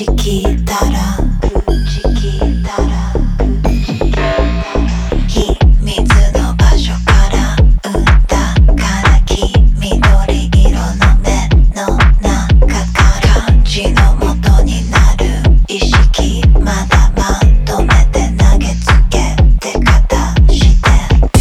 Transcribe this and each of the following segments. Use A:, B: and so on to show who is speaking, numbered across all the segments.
A: ち聞いたら秘密の場所から歌からき緑色の目の中から感じの元になる意識まだまとめて投げつけて片して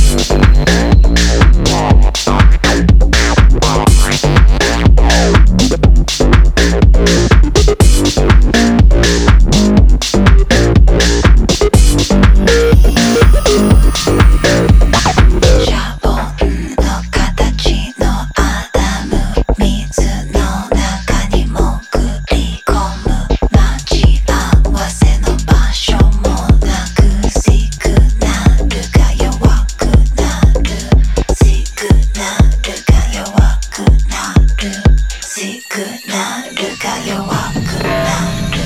A: シャボンの形のアダム水の中に潜り込む待ち合わせの場所もなくシグナルが弱くなるシグナルが弱くなるシグナルが弱くなる